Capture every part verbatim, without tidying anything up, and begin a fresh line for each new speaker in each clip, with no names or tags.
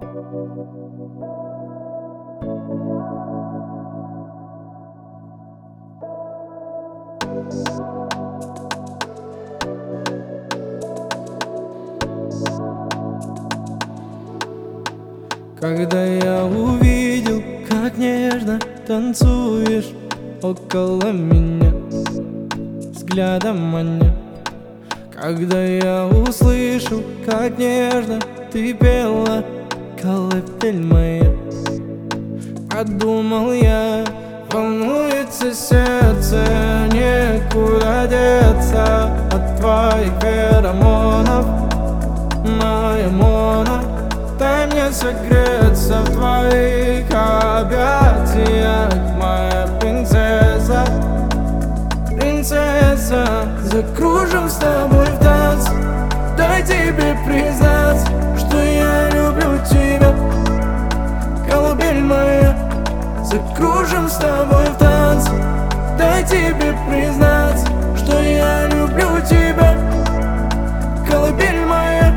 Когда я увидел, как нежно танцуешь около меня, взглядом маня. Когда я услышал, как нежно ты пела, колыбель моя, подумал я, волнуется сердце, некуда деться от твоих феромонов, моя Мона. Дай мне согреться в твоих объятиях, моя принцесса, принцесса. Закружим с тобой в танц, дай тебе признаться, что я люблю тебя, колыбель моя. Закружим с тобой в танц, дай тебе признаться, что я люблю тебя, колыбель моя.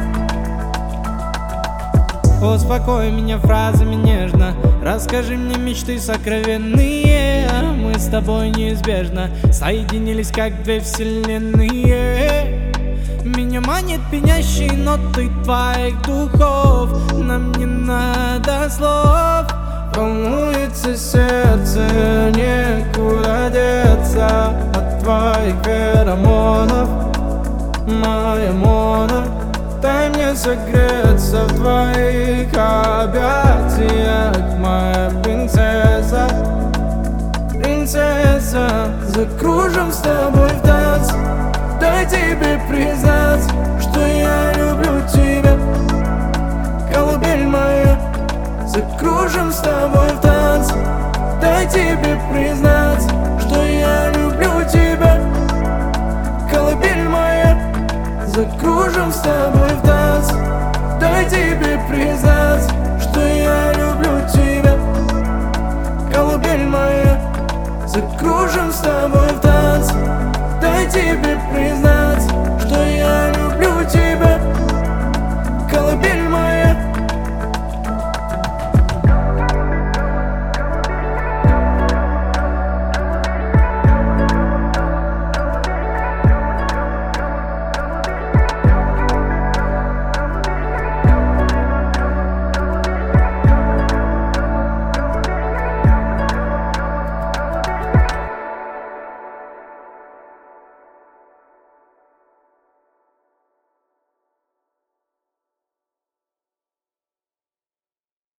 Успокой меня фразами нежно, расскажи мне мечты сокровенные. Мы с тобой неизбежно соединились, как две вселенные. Меня манит пьянящие ноты твоих духов, нам не надо слов. Волнуется сердце, некуда деться от твоих феромонов, моя Мона. Дай мне согреться в твоих объятиях, моя принцесса, принцесса. Закружим с тобой в танц, дай тебе признаться, что я люблю тебя, колыбель моя. Закружим с тобой в танц, дай тебе признаться, что я люблю тебя, колыбель моя. Закружим с тобой